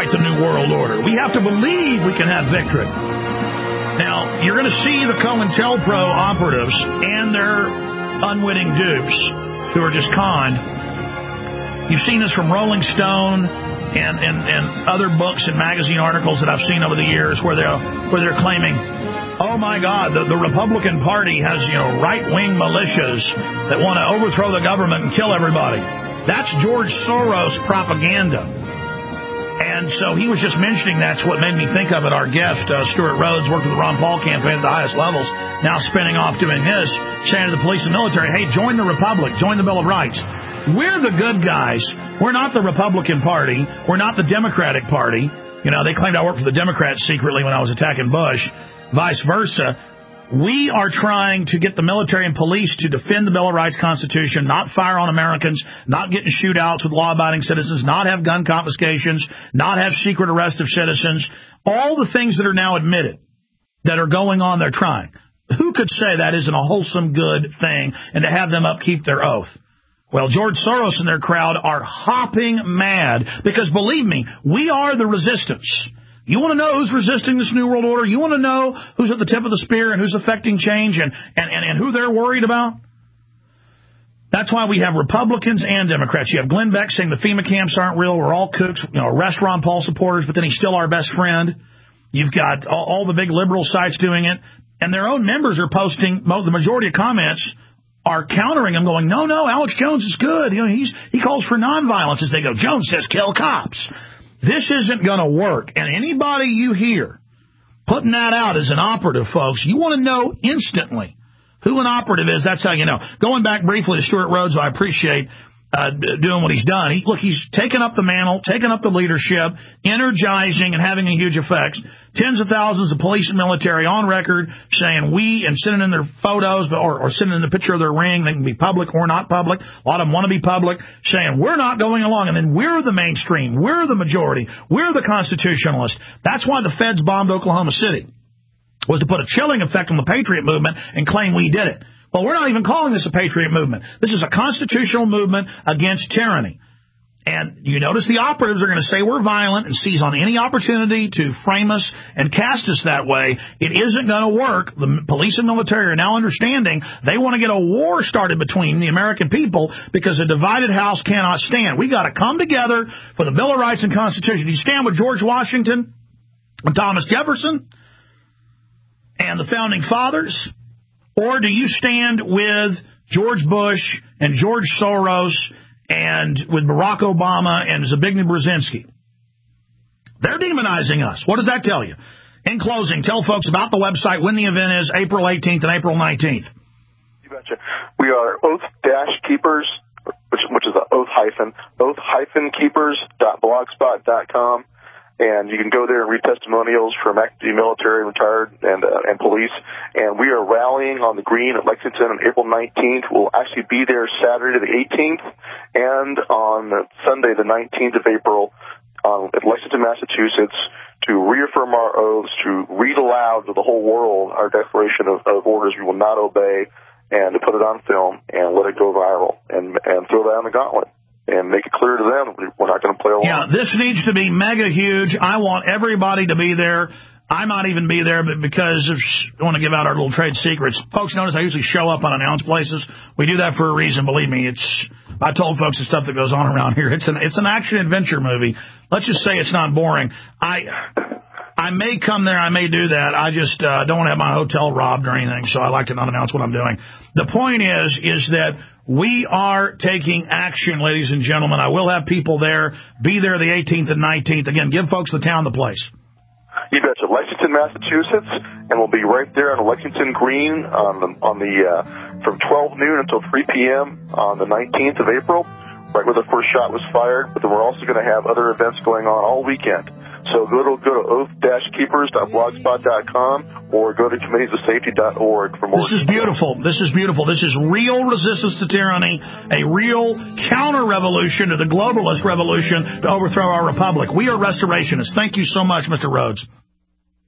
like the New World Order. We have to believe we can have victory. Now, you're going to see the COINTELPRO operatives and their unwitting dupes who are just conned. You've seen this from Rolling Stone and other books and magazine articles that I've seen over the years where they're claiming, oh my God, the Republican Party has right-wing militias that want to overthrow the government and kill everybody. That's George Soros propaganda. And so he was just mentioning that's what made me think of it. Our guest, Stuart Rhodes, worked with the Ron Paul campaign at the highest levels, now spinning off doing this, saying to the police and military, hey, join the Republic, join the Bill of Rights. We're the good guys. We're not the Republican Party. We're not the Democratic Party. They claimed I worked for the Democrats secretly when I was attacking Bush, vice versa. We are trying to get the military and police to defend the Bill of Rights Constitution, not fire on Americans, not get in shootouts with law-abiding citizens, not have gun confiscations, not have secret arrest of citizens, all the things that are now admitted that are going on, they're trying. Who could say that isn't a wholesome, good thing, and to have them upkeep their oath? Well, George Soros and their crowd are hopping mad because, believe me, we are the resistance. You want to know who's resisting this New World Order? You want to know who's at the tip of the spear and who's affecting change and who they're worried about? That's why we have Republicans and Democrats. You have Glenn Beck saying the FEMA camps aren't real. We're all kooks. Arrest Ron Paul supporters, but then he's still our best friend. You've got all the big liberal sites doing it. And their own members are posting, the majority of comments are countering them, going, no, Alex Jones is good. He calls for nonviolence as they go, Jones says kill cops. This isn't going to work. And anybody you hear putting that out as an operative, folks, you want to know instantly who an operative is. That's how you know. Going back briefly to Stuart Rhodes, I appreciate doing what he's done. He's taken up the mantle, taken up the leadership, energizing and having a huge effect. Tens of thousands of police and military on record saying we, and sending in their photos or sending in the picture of their ring. They can be public or not public. A lot of them want to be public, saying we're not going along. And then we're the mainstream. We're the majority. We're the constitutionalists. That's why the feds bombed Oklahoma City, was to put a chilling effect on the Patriot movement and claim we did it. Well, we're not even calling this a patriot movement. This is a constitutional movement against tyranny. And you notice the operatives are going to say we're violent and seize on any opportunity to frame us and cast us that way. It isn't going to work. The police and military are now understanding they want to get a war started between the American people because a divided house cannot stand. We got to come together for the Bill of Rights and Constitution. Do you stand with George Washington and Thomas Jefferson and the Founding Fathers? Or do you stand with George Bush and George Soros and with Barack Obama and Zbigniew Brzezinski? They're demonizing us. What does that tell you? In closing, tell folks about the website, when the event is, April 18th and April 19th. You betcha. We are Oath-Keepers, which is oath-keepers.blogspot.com. And you can go there and read testimonials from active duty military, retired, and police. And we are rallying on the green at Lexington on April 19th. We'll actually be there Saturday the 18th and on Sunday the 19th of April at Lexington, Massachusetts, to reaffirm our oaths, to read aloud to the whole world our declaration of orders we will not obey, and to put it on film and let it go viral and throw down the gauntlet. And make it clear to them we're not going to play along. Yeah, this needs to be mega huge. I want everybody to be there. I might even be there, but because I want to give out our little trade secrets. Folks, notice I usually show up on announced places. We do that for a reason. Believe me, I told folks the stuff that goes on around here. It's an action adventure movie. Let's just say it's not boring. I may come there. I may do that. I just don't want to have my hotel robbed or anything, so I like to not announce what I'm doing. The point is that we are taking action, ladies and gentlemen. I will have people there. Be there the 18th and 19th. Again, give folks the town the place. You betcha. Lexington, Massachusetts, and we'll be right there on the Lexington Green from 12 noon until 3 p.m. on the 19th of April, right where the first shot was fired. But then we're also going to have other events going on all weekend. So go to oath-keepers.blogspot.com or go to committeesofsafety.org for more. This is beautiful. This is beautiful. This is real resistance to tyranny, a real counter-revolution to the globalist revolution to overthrow our republic. We are restorationists. Thank you so much, Mr. Rhodes.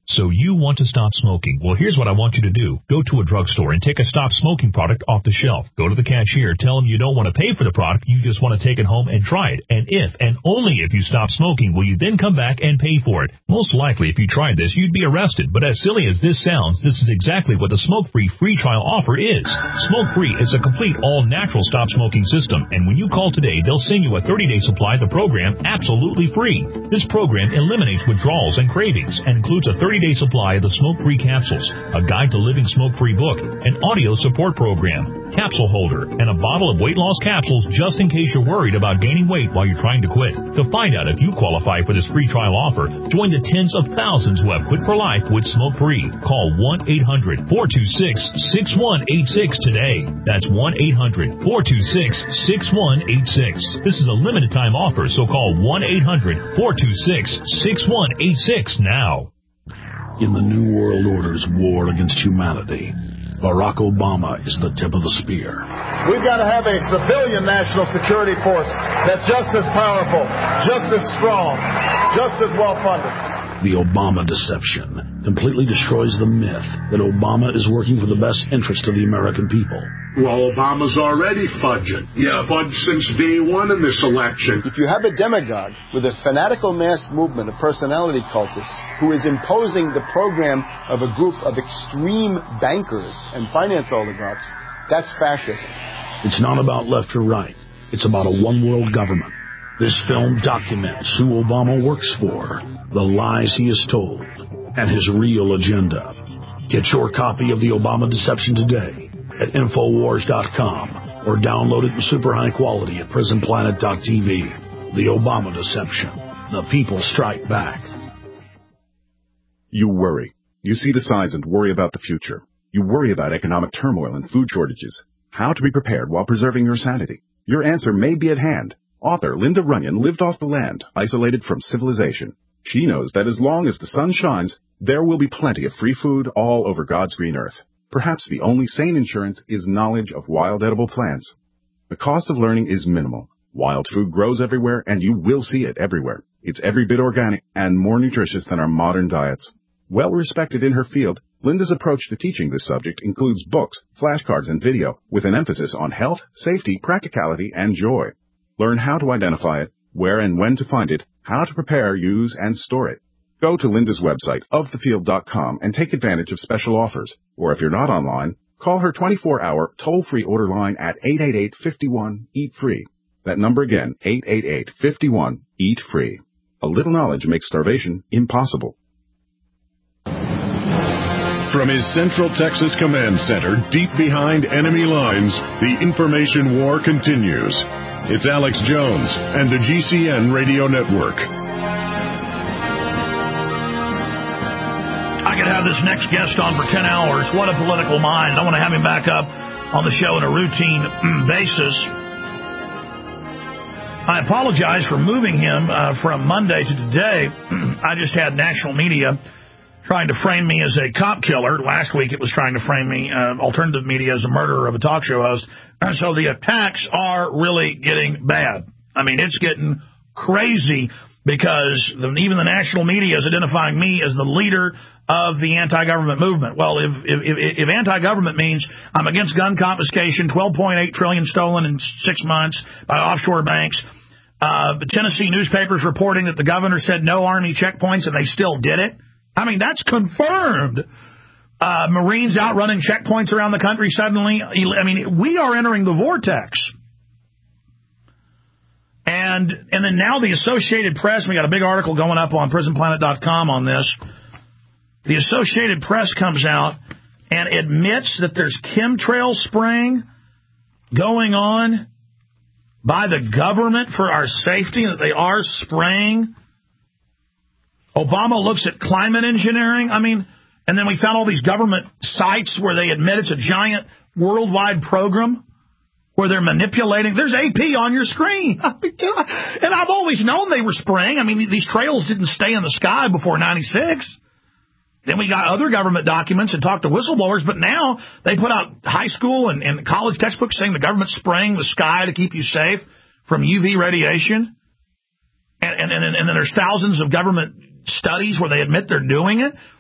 So you want to stop smoking. Well, here's what I want you to do. Go to a drugstore and take a stop smoking product off the shelf. Go to the cashier. Tell them you don't want to pay for the product. You just want to take it home and try it. And if, and only if you stop smoking, will you then come back and pay for it. Most likely, if you tried this, you'd be arrested. But as silly as this sounds, this is exactly what the smoke-free free trial offer is. Smoke-free is a complete all-natural stop smoking system. And when you call today, they'll send you a 30-day supply of the program absolutely free. This program eliminates withdrawals and cravings and includes a 30-day supply of the smoke-free capsules, a guide to living smoke-free book, an audio support program, capsule holder, and a bottle of weight loss capsules just in case you're worried about gaining weight while you're trying to quit. To find out if you qualify for this free trial offer, join the tens of thousands who have quit for life with smoke-free. Call 1-800-426-6186 today. That's 1-800-426-6186. This is a limited time offer, so call 1-800-426-6186 now. In the New World Order's war against humanity, Barack Obama is the tip of the spear. We've got to have a civilian national security force that's just as powerful, just as strong, just as well-funded. The Obama deception completely destroys the myth that Obama is working for the best interest of the American people. Well, Obama's already fudging. He's fudged since day one in this election. If you have a demagogue with a fanatical mass movement of personality cultists who is imposing the program of a group of extreme bankers and finance oligarchs, that's fascism. It's not about left or right. It's about a one-world government. This film documents who Obama works for, the lies he has told, and his real agenda. Get your copy of The Obama Deception today at Infowars.com or download it in super high quality at PrisonPlanet.tv. The Obama Deception. The people strike back. You worry. You see the signs and worry about the future. You worry about economic turmoil and food shortages. How to be prepared while preserving your sanity. Your answer may be at hand. Author Linda Runyon lived off the land, isolated from civilization. She knows that as long as the sun shines, there will be plenty of free food all over God's green earth. Perhaps the only sane insurance is knowledge of wild edible plants. The cost of learning is minimal. Wild food grows everywhere, and you will see it everywhere. It's every bit organic and more nutritious than our modern diets. Well respected in her field, Linda's approach to teaching this subject includes books, flashcards, and video, with an emphasis on health, safety, practicality, and joy. Learn how to identify it, where and when to find it, how to prepare, use, and store it. Go to Linda's website, ofthefield.com, and take advantage of special offers. Or if you're not online, call her 24-hour toll-free order line at 888-51-EAT-FREE. That number again, 888-51-EAT-FREE. A little knowledge makes starvation impossible. From his Central Texas Command Center, deep behind enemy lines, the information war continues. It's Alex Jones and the GCN Radio Network. I could have this next guest on for 10 hours. What a political mind. I want to have him back up on the show on a routine basis. I apologize for moving him from Monday to today. I just had national media trying to frame me as a cop killer. Last week it was trying to frame me, alternative media, as a murderer of a talk show host. And so the attacks are really getting bad. I mean, it's getting crazy because even the national media is identifying me as the leader of the anti-government movement. Well, if anti-government means I'm against gun confiscation, $12.8 trillion stolen in 6 months by offshore banks, the Tennessee newspapers reporting that the governor said no Army checkpoints and they still did it. I mean, that's confirmed. Marines outrunning checkpoints around the country suddenly. I mean, we are entering the vortex. And then now the Associated Press, we got a big article going up on PrisonPlanet.com on this. The Associated Press comes out and admits that there's chemtrail spraying going on by the government for our safety, that they are spraying. Obama looks at climate engineering. I mean, and then we found all these government sites where they admit it's a giant worldwide program where they're manipulating. There's AP on your screen. And I've always known they were spraying. I mean, these trails didn't stay in the sky before 96. Then we got other government documents and talked to whistleblowers, but now they put out high school and college textbooks saying the government's spraying the sky to keep you safe from UV radiation. And then there's thousands of government studies where they admit they're doing it.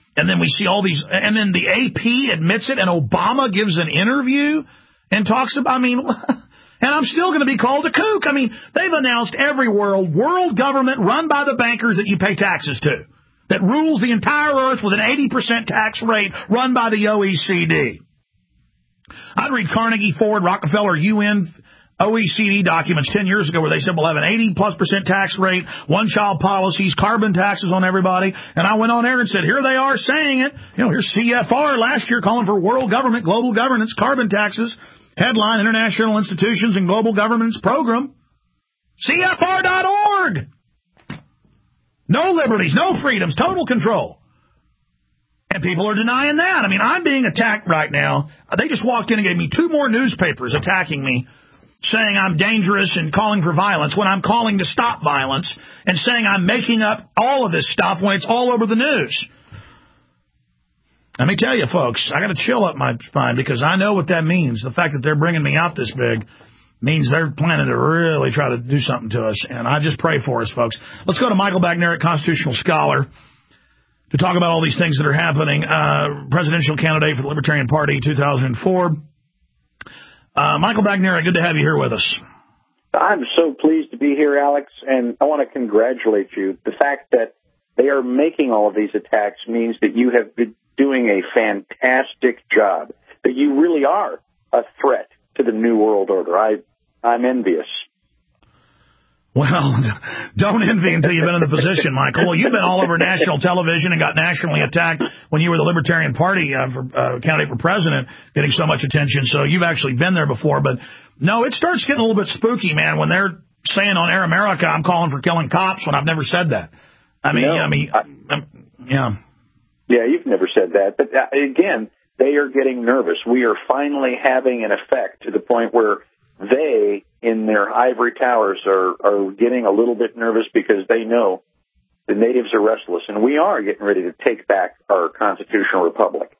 And then we see all these, and then the AP admits it, and Obama gives an interview and talks about, and I'm still going to be called a kook. They've announced every world government run by the bankers that you pay taxes to, that rules the entire earth with an 80% tax rate run by the OECD. I'd read Carnegie, Ford, Rockefeller, UN, OECD documents 10 years ago where they said we'll have an 80+% tax rate, one-child policies, carbon taxes on everybody. And I went on there and said, here they are saying it. Here's CFR last year calling for world government, global governance, carbon taxes, headline International Institutions and Global Governance Program. CFR.org. No liberties, no freedoms, total control. And people are denying that. I'm being attacked right now. They just walked in and gave me 2 more newspapers attacking me, saying I'm dangerous and calling for violence when I'm calling to stop violence, and saying I'm making up all of this stuff when it's all over the news. Let me tell you, folks, I got to chill up my spine because I know what that means. The fact that they're bringing me out this big means they're planning to really try to do something to us, and I just pray for us, folks. Let's go to Michael Bagneric, constitutional scholar, to talk about all these things that are happening. Presidential candidate for the Libertarian Party, 2004. Michael Bagneric, good to have you here with us. I'm so pleased to be here, Alex, and I want to congratulate you. The fact that they are making all of these attacks means that you have been doing a fantastic job, that you really are a threat to the New World Order. I'm envious. Well, don't envy until you've been in the position, Michael. Well, you've been all over national television and got nationally attacked when you were the Libertarian Party candidate for president, getting so much attention. So you've actually been there before. But, no, it starts getting a little bit spooky, man, when they're saying on Air America, I'm calling for killing cops when I've never said that. Yeah. Yeah, you've never said that. But, again, they are getting nervous. We are finally having an effect to the point where they, in their ivory towers, are getting a little bit nervous because they know the natives are restless, and we are getting ready to take back our constitutional republic.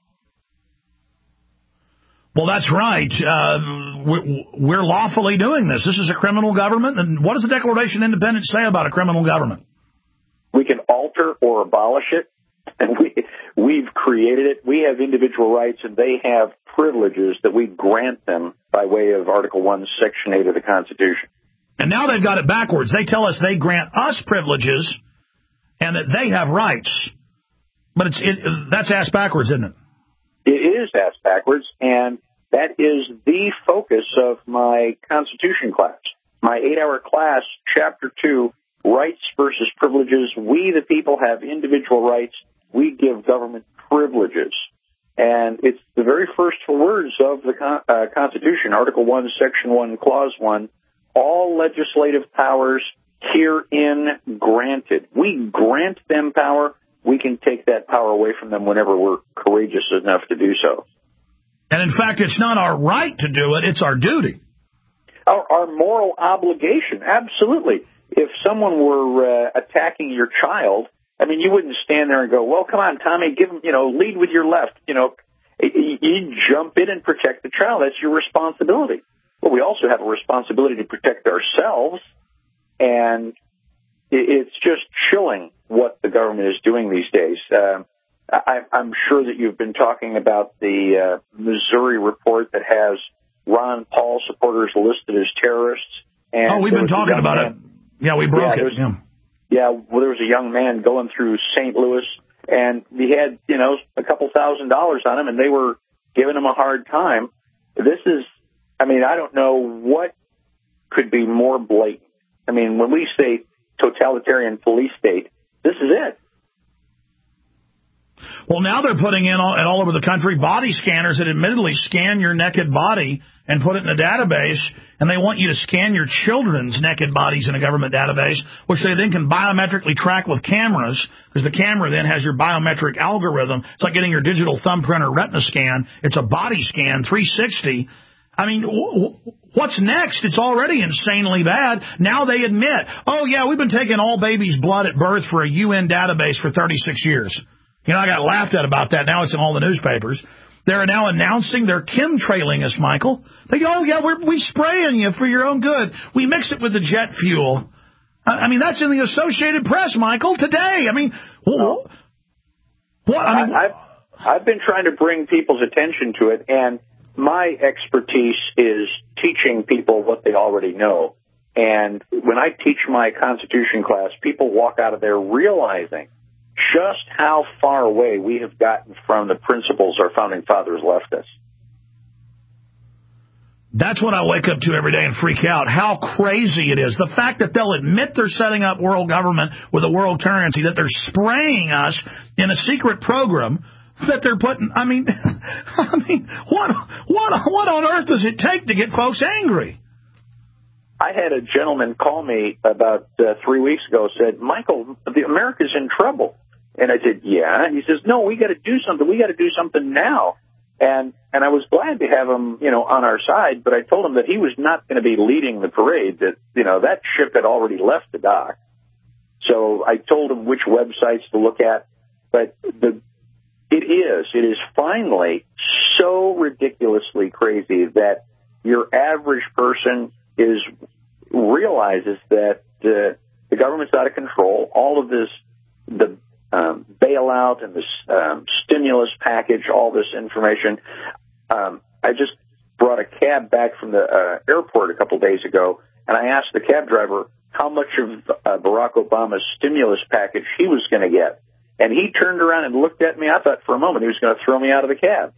Well, that's right. We're lawfully doing this. This is a criminal government. And what does the Declaration of Independence say about a criminal government? We can alter or abolish it, and we've created it. We have individual rights, and they have privileges that we grant them by way of Article 1, Section 8 of the Constitution. And now they've got it backwards. They tell us they grant us privileges and that they have rights. But that's ass backwards, isn't it? It is ass backwards, and that is the focus of my Constitution class. My 8-hour class, Chapter 2, Rights versus Privileges. We, the people, have individual rights. We give government privileges. And it's the very first words of the Constitution, Article 1, Section 1, Clause 1, all legislative powers herein granted. We grant them power. We can take that power away from them whenever we're courageous enough to do so. And, in fact, it's not our right to do it. It's our duty. Our moral obligation, absolutely. If someone were attacking your child, you wouldn't stand there and go, well, come on, Tommy, give him, lead with your left. You jump in and protect the child. That's your responsibility. But we also have a responsibility to protect ourselves. And it's just chilling what the government is doing these days. I'm sure that you've been talking about the Missouri report that has Ron Paul supporters listed as terrorists. And we've been talking about it. Yeah, we broke it. Yeah, well, there was a young man going through St. Louis, and he had, a couple $1,000s on him, and they were giving him a hard time. This is, I don't know what could be more blatant. When we say totalitarian police state, this is it. Well, now they're putting in all over the country body scanners that admittedly scan your naked body and put it in a database, and they want you to scan your children's naked bodies in a government database, which they then can biometrically track with cameras, because the camera then has your biometric algorithm. It's like getting your digital thumbprint or retina scan. It's a body scan, 360. What's next? It's already insanely bad. Now they admit, we've been taking all babies' blood at birth for a UN database for 36 years. I got laughed at about that. Now it's in all the newspapers. They're now announcing they're chemtrailing us, Michael. They go, we spraying you for your own good. We mix it with the jet fuel. That's in the Associated Press, Michael, today. What? I mean, I've been trying to bring people's attention to it, and my expertise is teaching people what they already know. And when I teach my Constitution class, people walk out of there realizing just how far away we have gotten from the principles our founding fathers left us. That's what I wake up to every day and freak out, how crazy it is. The fact that they'll admit they're setting up world government with a world currency, that they're spraying us in a secret program that they're putting. I mean, what on earth does it take to get folks angry? I had a gentleman call me about 3 weeks ago, said, Michael, America's in trouble. And I said, yeah. And he says, no, we got to do something. We got to do something now. And I was glad to have him, on our side, but I told him that he was not going to be leading the parade, that, that ship had already left the dock. So I told him which websites to look at, but it is finally so ridiculously crazy that your average person realizes that the government's out of control. All of this, the bailout and the stimulus package, all this information. I just brought a cab back from the airport a couple of days ago, and I asked the cab driver how much of Barack Obama's stimulus package he was going to get. And he turned around and looked at me. I thought for a moment he was going to throw me out of the cab.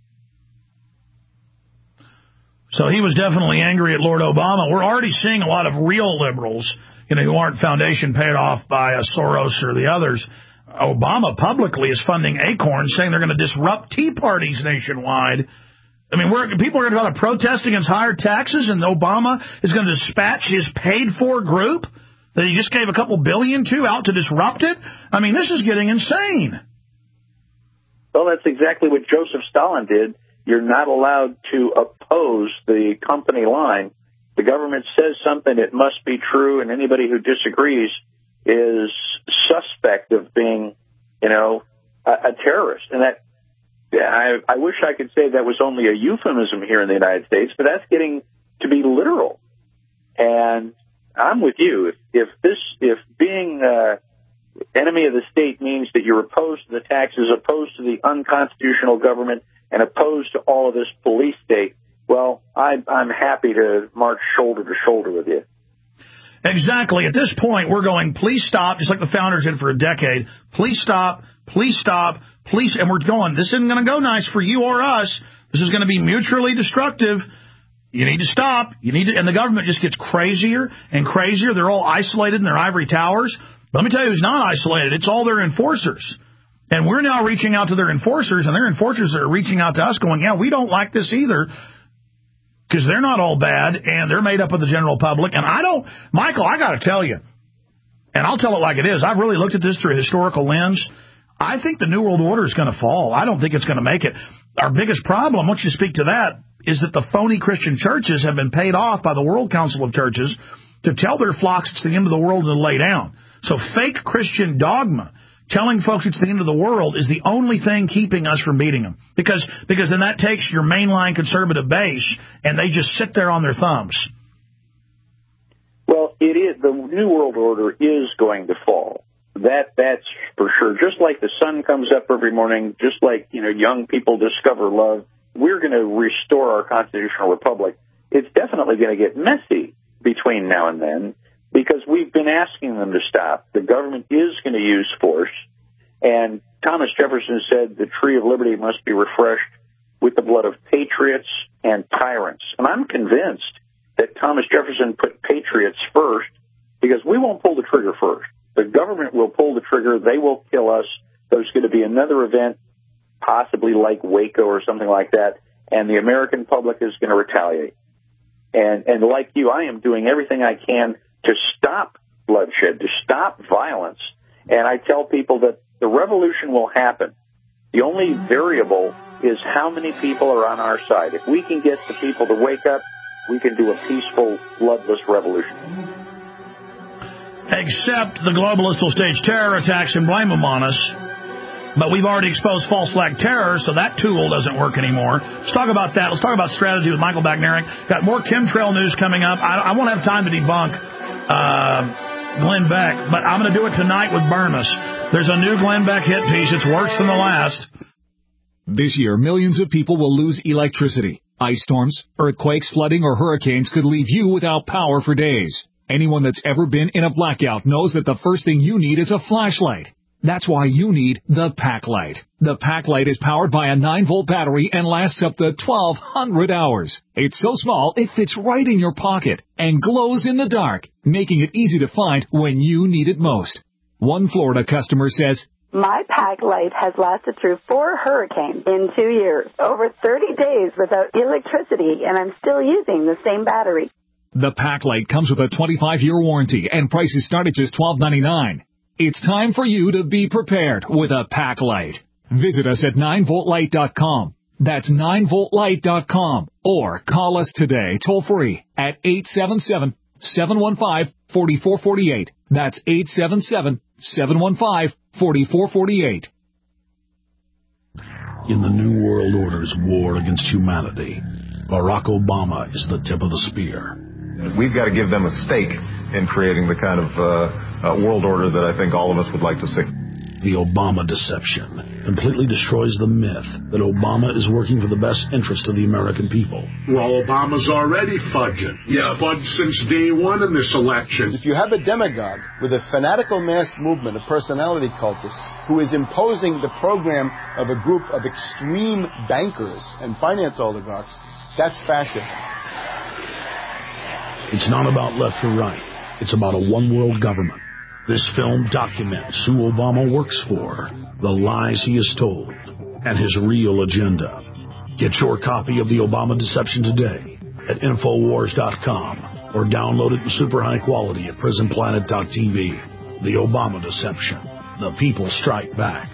So he was definitely angry at Lord Obama. We're already seeing a lot of real liberals, who aren't foundation paid off by Soros or the others. Obama publicly is funding Acorn, saying they're going to disrupt tea parties nationwide. I mean, people are going to protest against higher taxes, and Obama is going to dispatch his paid-for group that he just gave a couple billion to out to disrupt it. I mean, this is getting insane. Well, that's exactly what Joseph Stalin did. You're not allowed to oppose the company line. The government says something, it must be true, and anybody who disagrees is suspect of being, a terrorist. And that, I wish I could say that was only a euphemism here in the United States, but that's getting to be literal. And I'm with you. If being enemy of the state means that you're opposed to the taxes, opposed to the unconstitutional government, and opposed to all of this police state, well, I'm happy to march shoulder to shoulder with you. Exactly. At this point, we're going, please stop, just like the founders did for a decade. Please stop, please stop, please. And we're going, this isn't going to go nice for you or us. This is going to be mutually destructive. You need to stop. And the government just gets crazier and crazier. They're all isolated in their ivory towers. Let me tell you who's not isolated. It's all their enforcers. And we're now reaching out to their enforcers, and their enforcers are reaching out to us going, yeah, we don't like this either, because they're not all bad, and they're made up of the general public. And Michael, I got to tell you, and I'll tell it like it is, I've really looked at this through a historical lens. I think the New World Order is going to fall. I don't think it's going to make it. Our biggest problem, once you speak to that, is that the phony Christian churches have been paid off by the World Council of Churches to tell their flocks it's the end of the world and to lay down. So fake Christian dogma, telling folks it's the end of the world, is the only thing keeping us from beating them. Because then that takes your mainline conservative base, and they just sit there on their thumbs. Well, it is. The New World Order is going to fall. That's for sure. Just like the sun comes up every morning, just like, young people discover love, we're going to restore our constitutional republic. It's definitely going to get messy between now and then, because we've been asking them to stop. The government is going to use force. And Thomas Jefferson said the tree of liberty must be refreshed with the blood of patriots and tyrants. And I'm convinced that Thomas Jefferson put patriots first, because we won't pull the trigger first. The government will pull the trigger. They will kill us. There's going to be another event, possibly like Waco or something like that, and the American public is going to retaliate. And like you, I am doing everything I can to stop bloodshed, to stop violence. And I tell people that the revolution will happen. The only variable is how many people are on our side. If we can get the people to wake up, we can do a peaceful, bloodless revolution. Except the globalists will stage terror attacks and blame them on us. But we've already exposed false flag terror, so that tool doesn't work anymore. Let's talk about that. Let's talk about strategy with Michael Backnerick. Got more chemtrail news coming up. I won't have time to debunk Glenn Beck, but I'm going to do it tonight with Burness. There's a new Glenn Beck hit piece. It's worse than the last. This year, millions of people will lose electricity. Ice storms, earthquakes, flooding, or hurricanes could leave you without power for days. Anyone that's ever been in a blackout knows that the first thing you need is a flashlight. That's why you need the Packlight. The Packlight is powered by a 9-volt battery and lasts up to 1,200 hours. It's so small, it fits right in your pocket and glows in the dark, making it easy to find when you need it most. One Florida customer says, "My Packlight has lasted through 4 hurricanes in 2 years, over 30 days without electricity, and I'm still using the same battery." The Packlight comes with a 25-year warranty and prices start at just $12.99. It's time for you to be prepared with a Packlight. Visit us at 9voltlight.com. That's 9voltlight.com. Or call us today toll-free at 877-715-4448. That's 877-715-4448. In the New World Order's war against humanity, Barack Obama is the tip of the spear. We've got to give them a stake in creating the kind of world order that I think all of us would like to see. The Obama deception completely destroys the myth that Obama is working for the best interest of the American people. Well, Obama's already fudging. He's fudged since day one in this election. If you have a demagogue with a fanatical mass movement of personality cultists who is imposing the program of a group of extreme bankers and finance oligarchs, that's fascism. It's not about left or right. It's about a one-world government. This film documents who Obama works for, the lies he has told, and his real agenda. Get your copy of The Obama Deception today at Infowars.com or download it in super high quality at PrisonPlanet.tv. The Obama Deception. The people strike back.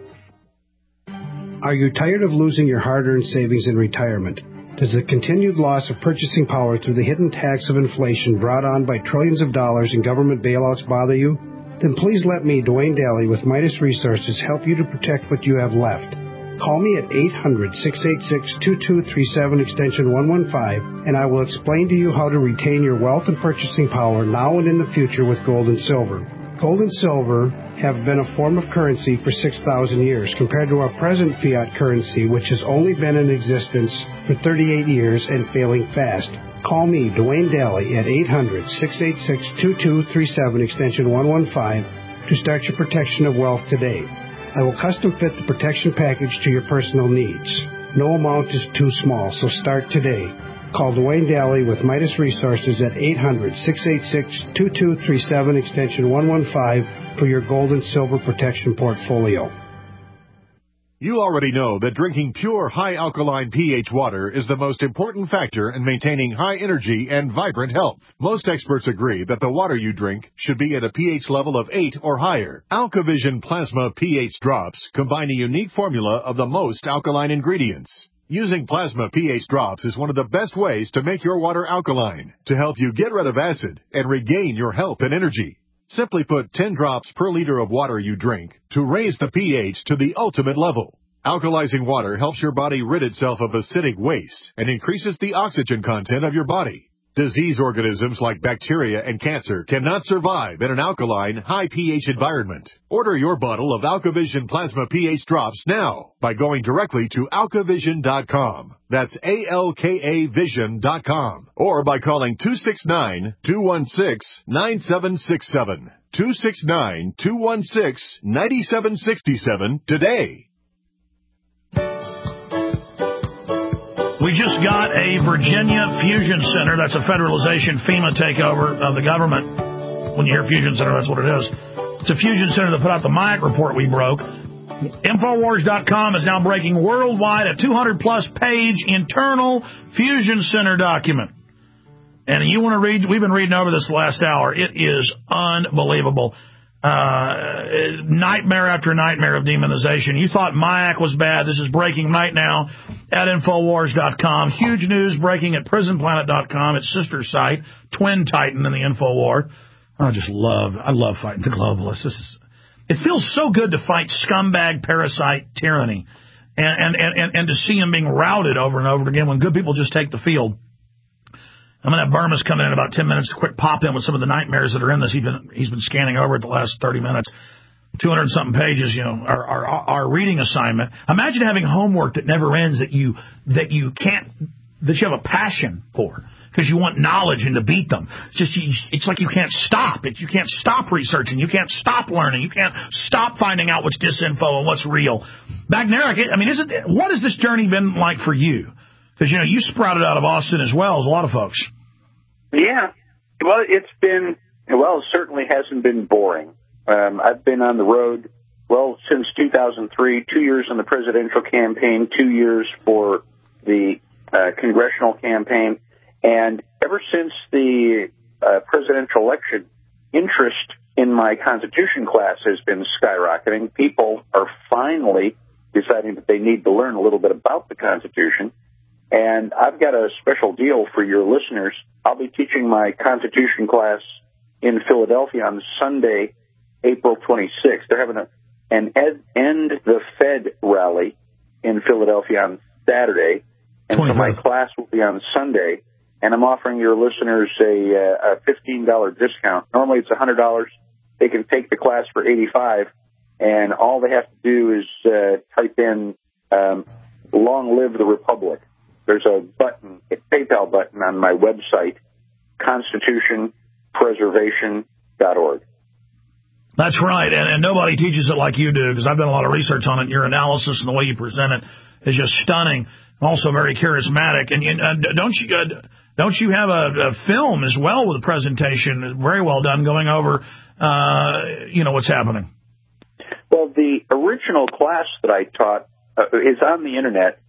Are you tired of losing your hard-earned savings in retirement? Does the continued loss of purchasing power through the hidden tax of inflation brought on by trillions of dollars in government bailouts bother you? Then please let me, Dwayne Daly, with Midas Resources, help you to protect what you have left. Call me at 800-686-2237 extension 115, and I will explain to you how to retain your wealth and purchasing power now and in the future with gold and silver. Gold and silver have been a form of currency for 6,000 years compared to our present fiat currency, which has only been in existence for 38 years and failing fast. Call me, Dwayne Daly, at 800-686-2237 extension 115 to start your protection of wealth today. I will custom fit the protection package to your personal needs. No amount is too small, so start today. Call Dwayne Daly with Midas Resources at 800-686-2237 extension 115 for your gold and silver protection portfolio. You already know that drinking pure, high-alkaline pH water is the most important factor in maintaining high energy and vibrant health. Most experts agree that the water you drink should be at a pH level of 8 or higher. AlkaVision Plasma pH drops combine a unique formula of the most alkaline ingredients. Using Plasma pH drops is one of the best ways to make your water alkaline, to help you get rid of acid and regain your health and energy. Simply put 10 drops per liter of water you drink to raise the pH to the ultimate level. Alkalizing water helps your body rid itself of acidic waste and increases the oxygen content of your body. Disease organisms like bacteria and cancer cannot survive in an alkaline, high pH environment. Order your bottle of AlkaVision Plasma pH drops now by going directly to alkavision.com. That's ALKAvision.com. Or by calling 269-216-9767. 269-216-9767 today. We just got a Virginia Fusion Center. That's a federalization FEMA takeover of the government. When you hear Fusion Center, that's what it is. It's a Fusion Center that put out the MIAC report we broke. Infowars.com is now breaking worldwide a 200-plus page internal Fusion Center document. And you want to read, we've been reading over this the last hour. It is unbelievable. Nightmare after nightmare of demonization. You thought MIAC was bad. This is breaking right now at Infowars.com. Huge news breaking at PrisonPlanet.com, its sister site, Twin Titan in the Infowar. I love fighting the globalists. It feels so good to fight scumbag, parasite, tyranny, and to see him being routed over and over again when good people just take the field. I'm going to have Burma's come in about 10 minutes to quick pop in with some of the nightmares that are in this. He's been scanning over it the last 30 minutes. 200-something pages, our reading assignment. Imagine having homework that never ends that you have a passion for because you want knowledge and to beat them. It's like you can't stop. You can't stop researching. You can't stop learning. You can't stop finding out what's disinfo and what's real. Bagneric, what has this journey been like for you? Because, you sprouted out of Austin as well as a lot of folks. Yeah. Well, it certainly hasn't been boring. I've been on the road, since 2003, 2 years on the presidential campaign, 2 years for the congressional campaign. And ever since the presidential election, interest in my Constitution class has been skyrocketing. People are finally deciding that they need to learn a little bit about the Constitution. And I've got a special deal for your listeners. I'll be teaching my Constitution class in Philadelphia on Sunday, April 26th. They're having an End the Fed rally in Philadelphia on Saturday. And so my class will be on Sunday. And I'm offering your listeners a $15 discount. Normally it's $100. They can take the class for $85. And all they have to do is type in Long Live the Republic. There's a button, a PayPal button on my website, constitutionpreservation.org. That's right, and nobody teaches it like you do, because I've done a lot of research on it, and your analysis and the way you present it is just stunning, also very charismatic. And don't you have a film as well with a presentation, very well done, going over, what's happening? Well, the original class that I taught is on the Internet.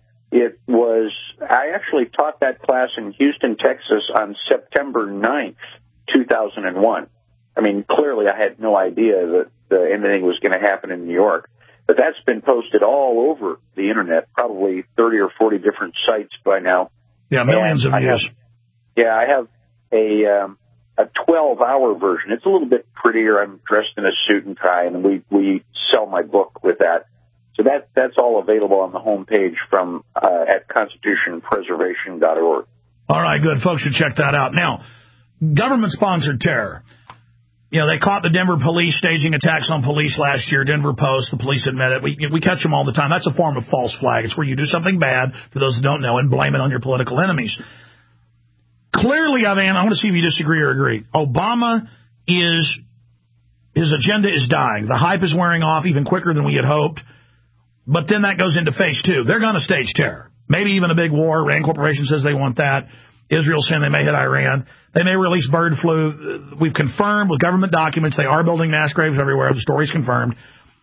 I actually taught that class in Houston, Texas on September 9th, 2001. I mean, clearly I had no idea that anything was going to happen in New York. But that's been posted all over the Internet, probably 30 or 40 different sites by now. Yeah, millions of views. I have a 12-hour version. It's a little bit prettier. I'm dressed in a suit and tie, and we sell my book with that. So that's all available on the homepage from at constitutionpreservation.org. All right, good. Folks should check that out. Now, government-sponsored terror. They caught the Denver police staging attacks on police last year. Denver Post, the police admit it. We catch them all the time. That's a form of false flag. It's where you do something bad, for those who don't know, and blame it on your political enemies. Clearly, I want to see if you disagree or agree. Obama his agenda is dying. The hype is wearing off even quicker than we had hoped. But then that goes into phase two. They're going to stage terror. Maybe even a big war. Rand Corporation says they want that. Israel's saying they may hit Iran. They may release bird flu. We've confirmed with government documents they are building mass graves everywhere. The story's confirmed.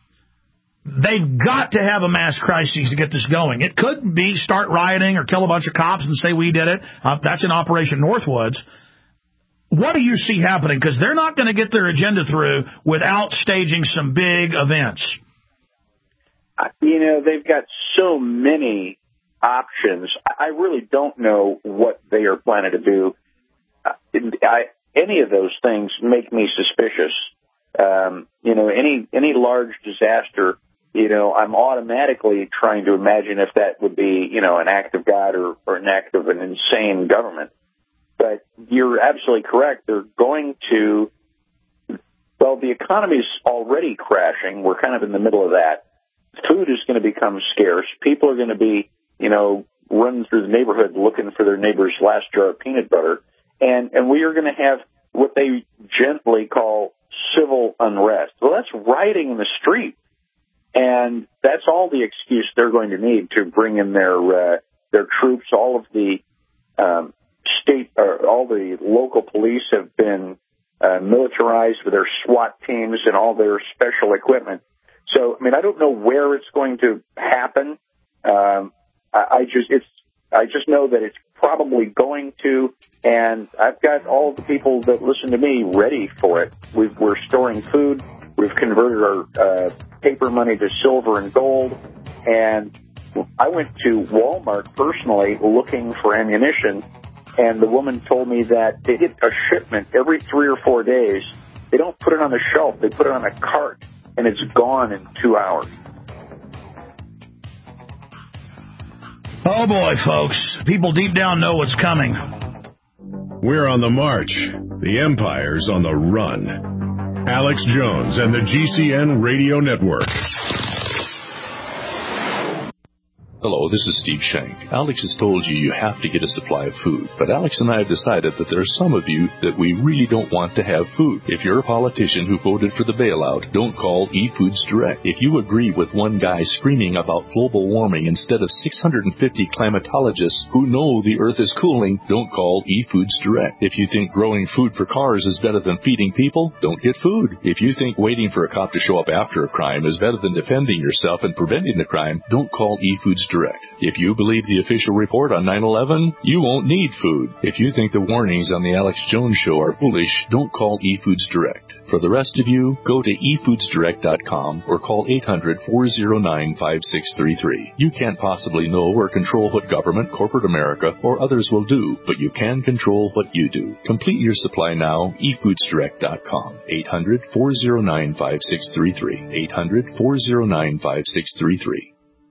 They've got to have a mass crisis to get this going. It could be start rioting or kill a bunch of cops and say we did it. That's in Operation Northwoods. What do you see happening? Because they're not going to get their agenda through without staging some big events. They've got so many options. I really don't know what they are planning to do. Any of those things make me suspicious. Any large disaster, I'm automatically trying to imagine if that would be, an act of God or an act of an insane government. But you're absolutely correct. They're going to, the economy's already crashing. We're kind of in the middle of that. Food is going to become scarce. People are going to be, running through the neighborhood looking for their neighbor's last jar of peanut butter. And we are going to have what they gently call civil unrest. Well, that's rioting in the street. And that's all the excuse they're going to need to bring in their troops. All of the all the local police have been militarized with their SWAT teams and all their special equipment. So, I don't know where it's going to happen. I just know that it's probably going to, and I've got all the people that listen to me ready for it. We're storing food. We've converted our paper money to silver and gold, and I went to Walmart personally looking for ammunition, and the woman told me that they get a shipment every 3 or 4 days. They don't put it on the shelf. They put it on a cart, and it's gone in 2 hours. Oh, boy, folks. People deep down know what's coming. We're on the march. The Empire's on the run. Alex Jones and the GCN Radio Network. Hello, this is Steve Shank. Alex has told you you have to get a supply of food, but Alex and I have decided that there are some of you that we really don't want to have food. If you're a politician who voted for the bailout, don't call eFoods Direct. If you agree with one guy screaming about global warming instead of 650 climatologists who know the earth is cooling, don't call eFoods Direct. If you think growing food for cars is better than feeding people, don't get food. If you think waiting for a cop to show up after a crime is better than defending yourself and preventing the crime, don't call eFoods Direct. If you believe the official report on 9/11, you won't need food. If you think the warnings on the Alex Jones Show are foolish, don't call eFoods Direct. For the rest of you, go to efoodsdirect.com or call 800-409-5633. You can't possibly know or control what government, corporate America, or others will do, but you can control what you do. Complete your supply now, efoodsdirect.com. 800-409-5633. 800-409-5633.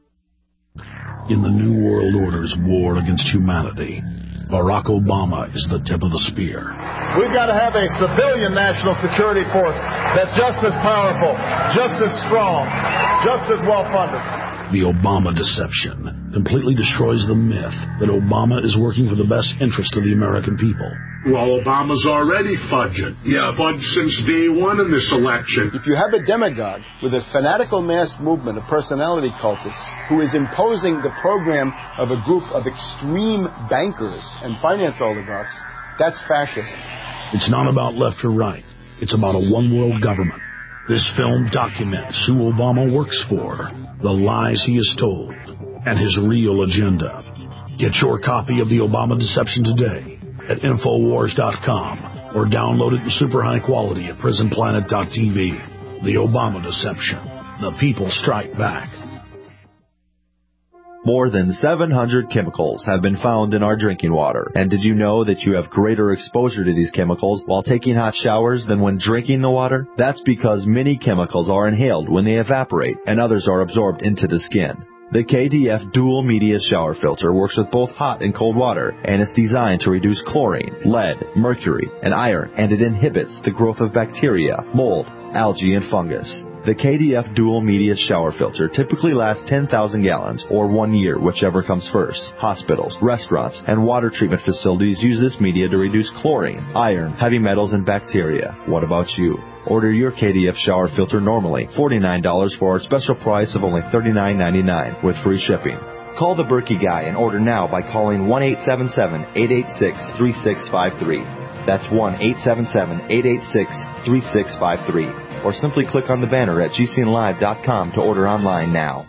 In the New World Order's war against humanity, Barack Obama is the tip of the spear. We've got to have a civilian national security force that's just as powerful, just as strong, just as well-funded. The Obama deception completely destroys the myth that Obama is working for the best interest of the American people. Well, Obama's already fudging. He's fudged since day one in this election. If you have a demagogue with a fanatical mass movement of personality cultists who is imposing the program of a group of extreme bankers and finance oligarchs, that's fascism. It's not about left or right. It's about a one-world government. This film documents who Obama works for, the lies he has told, and his real agenda. Get your copy of The Obama Deception today at Infowars.com or download it in super high quality at PrisonPlanet.tv. The Obama Deception. The people strike back. More than 700 chemicals have been found in our drinking water. And did you know that you have greater exposure to these chemicals while taking hot showers than when drinking the water? That's because many chemicals are inhaled when they evaporate and others are absorbed into the skin. The KDF Dual Media Shower Filter works with both hot and cold water, and it's designed to reduce chlorine, lead, mercury, and iron, and it inhibits the growth of bacteria, mold, algae, and fungus. The KDF Dual Media Shower Filter typically lasts 10,000 gallons, or 1 year, whichever comes first. Hospitals, restaurants, and water treatment facilities use this media to reduce chlorine, iron, heavy metals, and bacteria. What about you? Order your KDF shower filter normally, $49 for our special price of only $39.99 with free shipping. Call the Berkey Guy and order now by calling 1-877-886-3653. That's 1-877-886-3653. Or simply click on the banner at GCNlive.com to order online now.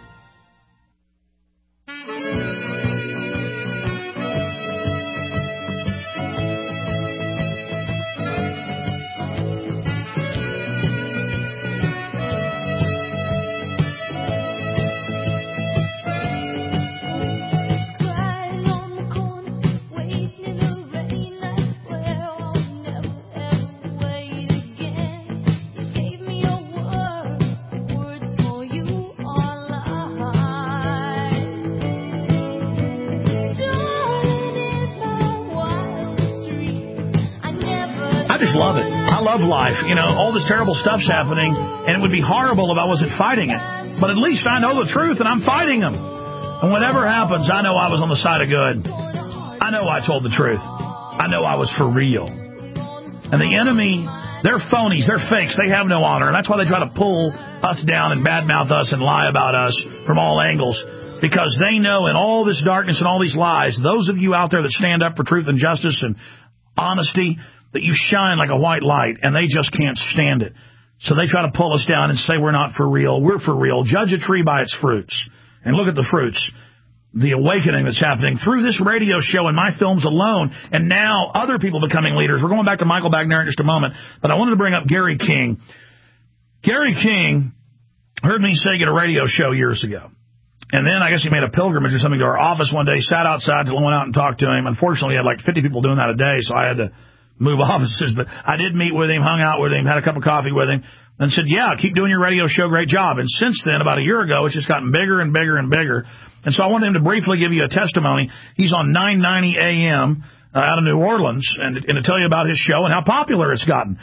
I just love it. I love life. You know, all this terrible stuff's happening, and it would be horrible if I wasn't fighting it. But at least I know the truth, and I'm fighting them. And whatever happens, I know I was on the side of good. I know I told the truth. I know I was for real. And the enemy, they're phonies. They're fakes. They have no honor. And that's why they try to pull us down and badmouth us and lie about us from all angles. Because they know in all this darkness and all these lies, those of you out there that stand up for truth and justice and honesty, that you shine like a white light, and they just can't stand it. So they try to pull us down and say we're not for real. We're for real. Judge a tree by its fruits. And look at the fruits. The awakening that's happening through this radio show and my films alone, and now other people becoming leaders. We're going back to Michael Bagner in just a moment, but I wanted to bring up Gary King. Gary King heard me say at a radio show years ago. And then I guess he made a pilgrimage or something to our office one day, sat outside, went out and talked to him. Unfortunately, he had like 50 people doing that a day, so I had to move offices, but I did meet with him, hung out with him, had a cup of coffee with him, and said, yeah, keep doing your radio show, great job. And since then, about a year ago, it's just gotten bigger and bigger and bigger. And so I wanted him to briefly give you a testimony. He's on 990 AM out of New Orleans, and to tell you about his show and how popular it's gotten.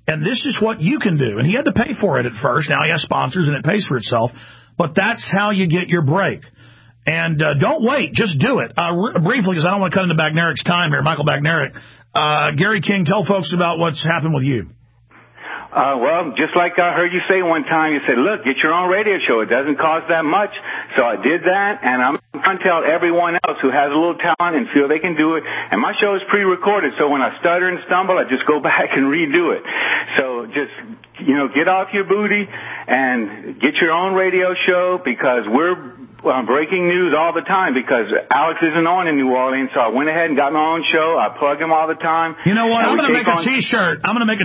And this is what you can do. And he had to pay for it at first. Now he has sponsors, and it pays for itself. But that's how you get your break. And don't wait. Just do it. Briefly, because I don't want to cut into Bagnerick's time here, Michael Bagnerick. Gary King, tell folks about what's happened with you. Well, just like I heard you say one time, you said, look, get your own radio show. It doesn't cost that much. So I did that, and I'm trying to tell everyone else who has a little talent and feel they can do it. And my show is pre-recorded, so when I stutter and stumble, I just go back and redo it. So just, get off your booty and get your own radio show, because we're breaking news all the time, because Alex isn't on in New Orleans, so I went ahead and got my own show. I plug him all the time. You know what? I'm going to make a T-shirt.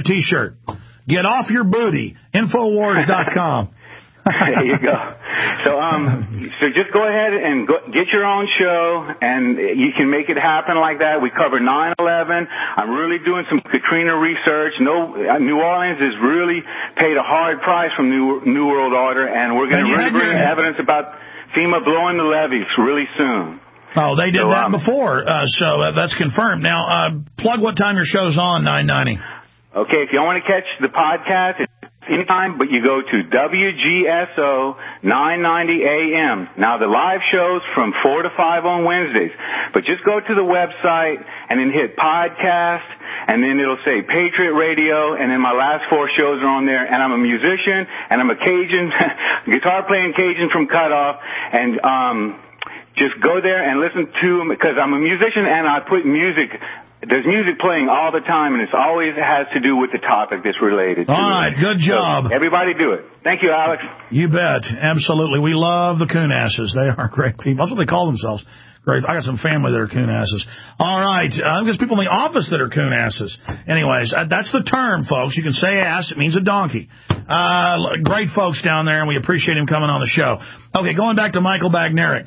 Get off your booty. Infowars.com. There you go. So just go ahead and get your own show, and you can make it happen like that. We cover 9/11. I'm really doing some Katrina research. New Orleans has really paid a hard price from New World Order, and we're going to really bring evidence about FEMA blowing the levees really soon. Oh, they did that before, so that's confirmed. Now, plug what time your show's on, 990. Okay, if you want to catch the podcast, it's anytime, but you go to WGSO 990 AM. Now, the live show's from 4 to 5 on Wednesdays, but just go to the website and then hit podcast, and then it'll say Patriot Radio, and then my last 4 shows are on there, and I'm a musician, and I'm a Cajun, guitar-playing Cajun from Cutoff, and just go there and listen to them, because I'm a musician, and I put music. There's music playing all the time, and it always has to do with the topic that's related to it. All right, good job. So everybody do it. Thank you, Alex. You bet. Absolutely. We love the coon asses. They are great people. That's what they call themselves. Great. I got some family that are coon asses. All right. There's people in the office that are coon asses. Anyways, that's the term, folks. You can say ass. It means a donkey. Great folks down there, and we appreciate him coming on the show. Okay, going back to Michael Bagnerick.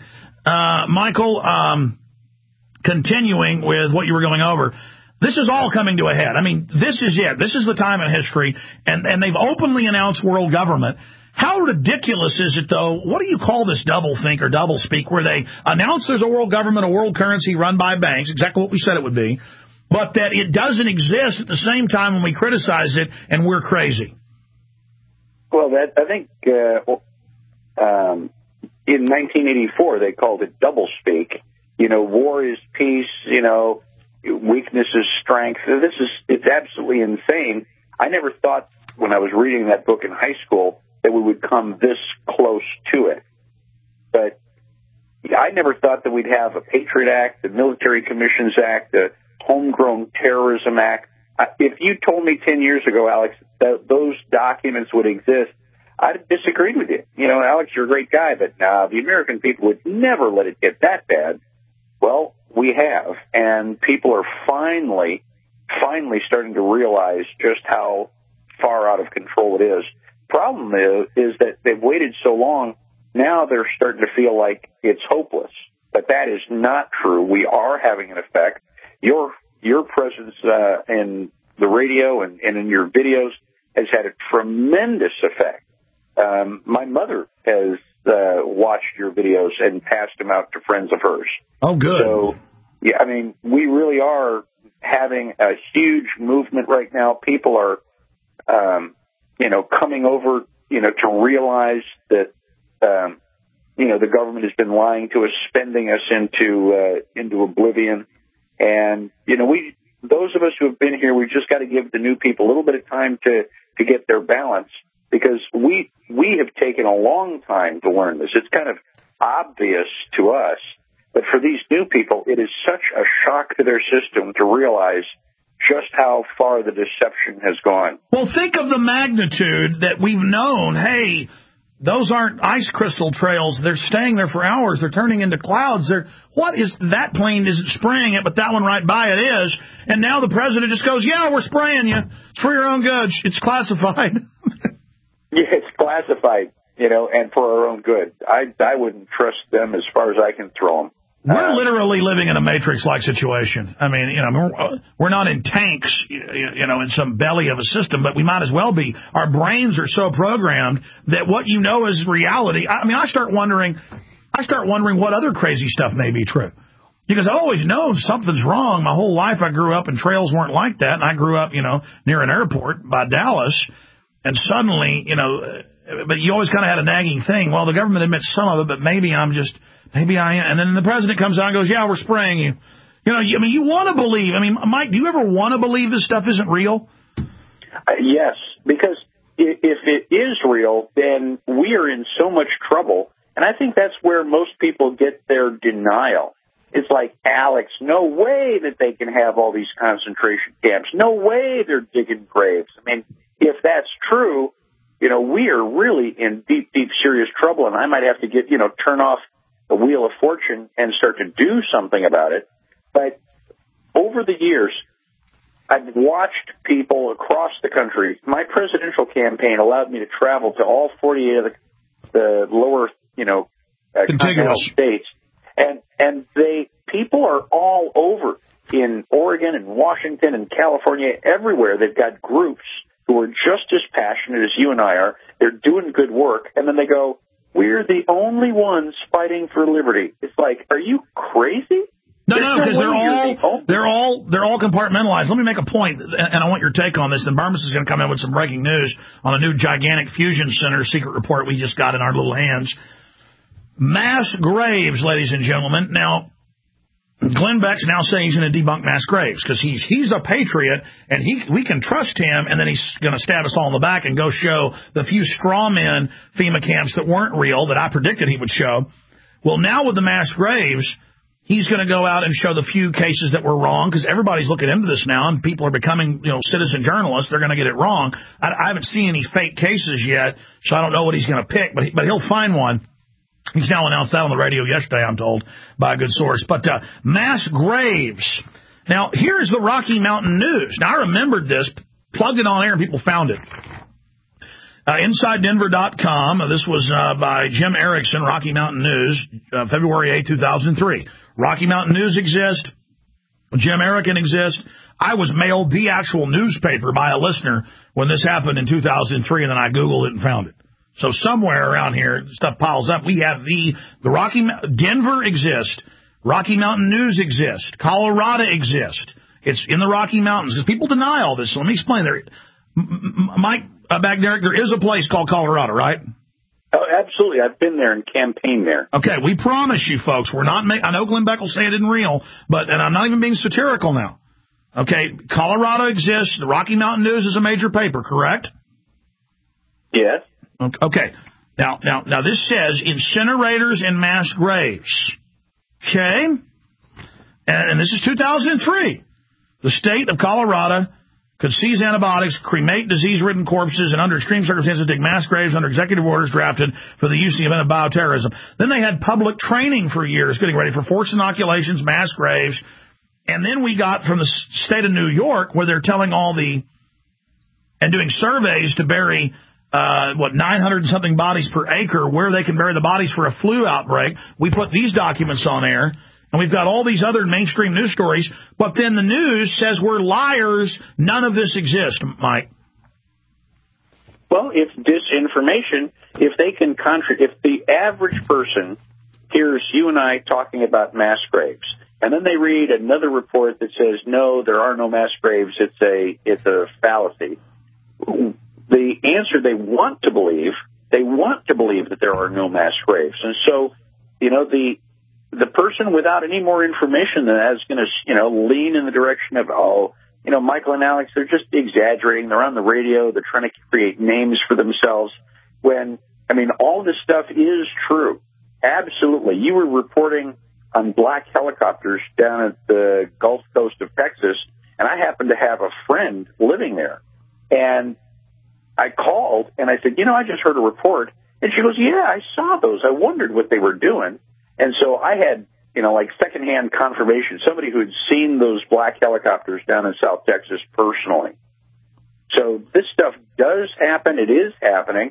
Michael, continuing with what you were going over, this is all coming to a head. I mean, this is it. This is the time in history, and they've openly announced world government. How ridiculous is it, though? What do you call this double think or double speak, where they announce there's a world government, a world currency run by banks, exactly what we said it would be, but that it doesn't exist at the same time when we criticize it and we're crazy? Well, I think in 1984 they called it double speak. War is peace, weakness is strength. It's absolutely insane. I never thought when I was reading that book in high school that we would come this close to it. But I never thought that we'd have a Patriot Act, the Military Commissions Act, the Homegrown Terrorism Act. If you told me 10 years ago, Alex, that those documents would exist, I'd have disagreed with you. Alex, you're a great guy, but the American people would never let it get that bad. Well, we have, and people are finally starting to realize just how far out of control it is. Problem is that they've waited so long, now they're starting to feel like it's hopeless. But that is not true. We are having an effect. Your presence in the radio and in your videos has had a tremendous effect. My mother has watched your videos and passed them out to friends of hers. Oh, good. So, yeah, I mean, we really are having a huge movement right now. People are, coming over, to realize that, the government has been lying to us, spending us into oblivion. And, those of us who have been here, we've just got to give the new people a little bit of time to get their balance, because we have taken a long time to learn this. It's kind of obvious to us, but for these new people, it is such a shock to their system to realize just how far the deception has gone. Well, think of the magnitude that we've known. Hey, those aren't ice crystal trails. They're staying there for hours. They're turning into clouds. What is that plane isn't spraying it, but that one right by it is. And now the president just goes, yeah, we're spraying you. It's for your own good. It's classified. Yeah, it's classified, and for our own good. I wouldn't trust them as far as I can throw them. We're literally living in a Matrix-like situation. I mean, we're not in tanks, in some belly of a system, but we might as well be. Our brains are so programmed that what is reality. I mean, I start wondering what other crazy stuff may be true. Because I've always known something's wrong. My whole life I grew up and trails weren't like that. And I grew up, near an airport by Dallas. And suddenly, but you always kind of had a nagging thing. Well, the government admits some of it, but maybe I am. And then the president comes out and goes, yeah, we're spraying you. You want to believe. Mike, do you ever want to believe this stuff isn't real? Yes, because if it is real, then we are in so much trouble. And I think that's where most people get their denial. It's like, Alex, no way that they can have all these concentration camps. No way they're digging graves. If that's true, we are really in deep, deep, serious trouble. And I might have to turn off the Wheel of Fortune and start to do something about it. But over the years, I've watched people across the country. My presidential campaign allowed me to travel to all 48 of the lower, continental states. And people are all over in Oregon and Washington and California, everywhere. They've got groups who are just as passionate as you and I are. They're doing good work. And then they go, we're the only ones fighting for liberty. It's like, are you crazy? No, because they're all compartmentalized. Let me make a point, and I want your take on this. Then Burmese is going to come in with some breaking news on a new gigantic fusion center secret report we just got in our little hands. Mass graves, ladies and gentlemen. Now, Glenn Beck's now saying he's going to debunk mass graves because he's a patriot and we can trust him, and then he's going to stab us all in the back and go show the few straw men FEMA camps that weren't real that I predicted he would show. Well, now with the mass graves, he's going to go out and show the few cases that were wrong because everybody's looking into this now and people are becoming, citizen journalists. They're going to get it wrong. I haven't seen any fake cases yet, so I don't know what he's going to pick, but he'll find one. He's now announced that on the radio yesterday, I'm told, by a good source. But mass graves. Now, here's the Rocky Mountain News. Now, I remembered this, plugged it on air, and people found it. InsideDenver.com. This was by Jim Erickson, Rocky Mountain News, February 8, 2003. Rocky Mountain News exists. Jim Erickson exists. I was mailed the actual newspaper by a listener when this happened in 2003, and then I Googled it and found it. So somewhere around here, stuff piles up. We have the Denver exists. Rocky Mountain News exists. Colorado exists. It's in the Rocky Mountains because people deny all this. So let me explain. Mike Bagderick, there is a place called Colorado, right? Oh, absolutely. I've been there and campaigned there. Okay, we promise you, folks, we're not. I know Glenn Beck will say it isn't real, and I'm not even being satirical now. Okay, Colorado exists. The Rocky Mountain News is a major paper, correct? Yes. Okay. Now this says incinerators and mass graves. Okay? And this is 2003. The state of Colorado could seize antibiotics, cremate disease-ridden corpses, and under extreme circumstances dig mass graves under executive orders drafted for the use in the event of bioterrorism. Then they had public training for years, getting ready for forced inoculations, mass graves. And then we got from the state of New York, where they're telling and doing surveys to bury 900 and something bodies per acre, where they can bury the bodies for a flu outbreak. We put these documents on air, and we've got all these other mainstream news stories, but then the news says we're liars. None of this exists, Mike. Well, it's disinformation. If the average person hears you and I talking about mass graves, and then they read another report that says, no, there are no mass graves, it's a fallacy. The answer they want to believe that there are no mass graves. And so, the person without any more information than that is going to, lean in the direction of, Michael and Alex, they're just exaggerating. They're on the radio. They're trying to create names for themselves when, all this stuff is true. Absolutely. You were reporting on black helicopters down at the Gulf Coast of Texas, and I happen to have a friend living there. And I called and I said, I just heard a report. And she goes, yeah, I saw those. I wondered what they were doing. And so I had, secondhand confirmation, somebody who had seen those black helicopters down in South Texas personally. So this stuff does happen. It is happening.